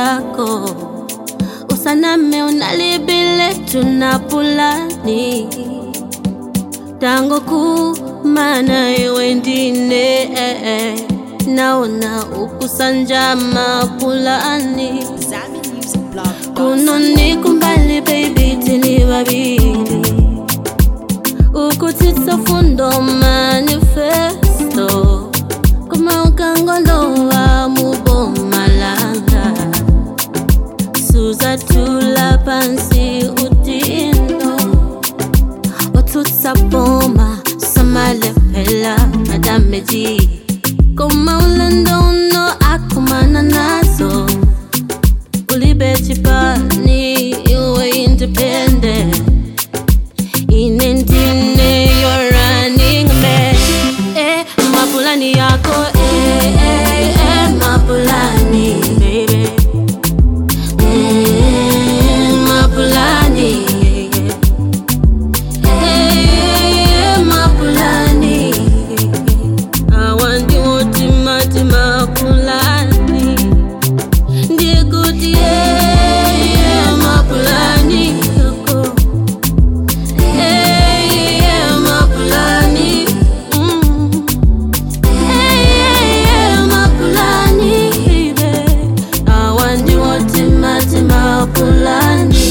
zako. Usaname unalibile tunapulani. Tango kumana iwe ndine naona ukusanja mapulani. Kunoni kumbali baby tini wabili. Ukutitsa fundo manifesto. Kuma ukangolowa mubo malanga. Suza tula pansi utindo. Otutsa boma samale pela madame G. Kuma ulendo no akumana nazo. Ulibechi pani iwe independent. Inentine you're running mad. Mapulani yako mapulani baby. Mapulani mapulani. I want you to mapulani. Dear good mapulani yako. Mapulani mapulani baby. I want you to mapulani.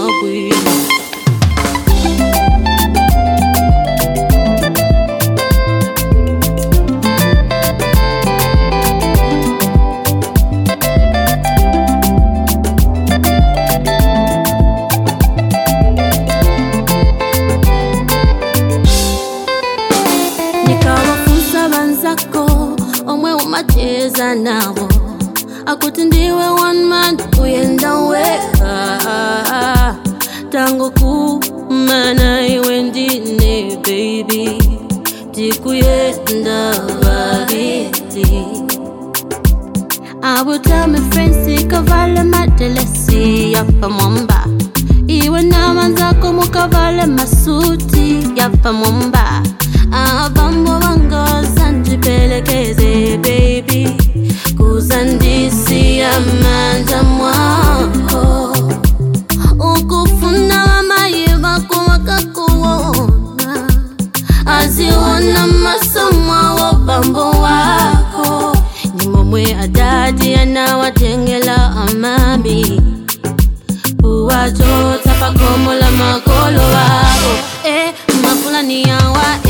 Nikawafunza banzako omwe umacheza nabo. Akuti ndiwe one man uyenda weka. Tango kumana iwe ndine baby. Tikuyenda babili. I will tell my friends sikavale madelesi yapa mwamba. Iwe na manzako mukavale masuti yapa mwamba. Abambo wangoza njipelekeze baby. Kuzandisi ya manja mwako. Ukufuna wa mayiba kuwaka kuona. Aziona masomwa wa bambo wako. Nimomwe adadi anawatengela amami. Uwajota pakomo la makolo wako. Mapulani yawa